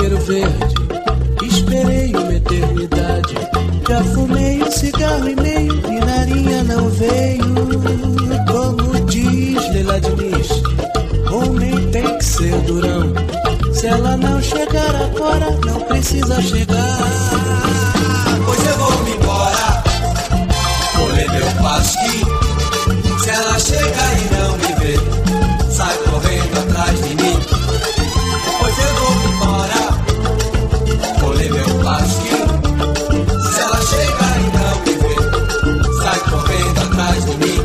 coqueiro verde, esperei uma eternidade. Já fumei um cigarro e meio e narinha não veio. Como diz Leila Diniz, homem tem que ser durão. Se ela não chegar agora, não precisa chegar. Pois eu vou-me embora, vou ler meu pasquim. Se ela chega e não me vê, sai correndo atrás de mim. Pois eu vou-me embora, vou ler meu pasquim. Se ela chega e não me vê, sai correndo atrás de mim.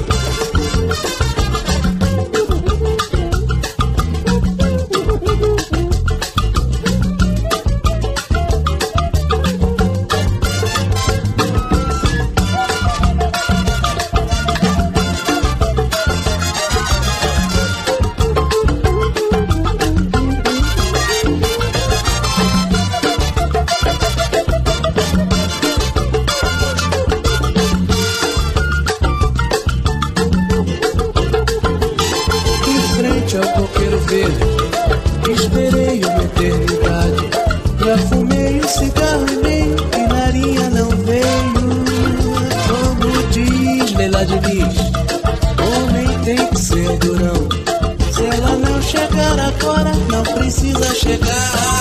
Ao coqueiro verde, esperei uma eternidade. Já fumei um cigarro e meio e narinha não veio. Como diz Leila Diniz, homem tem que ser durão. Se ela não chegar agora, não precisa chegar.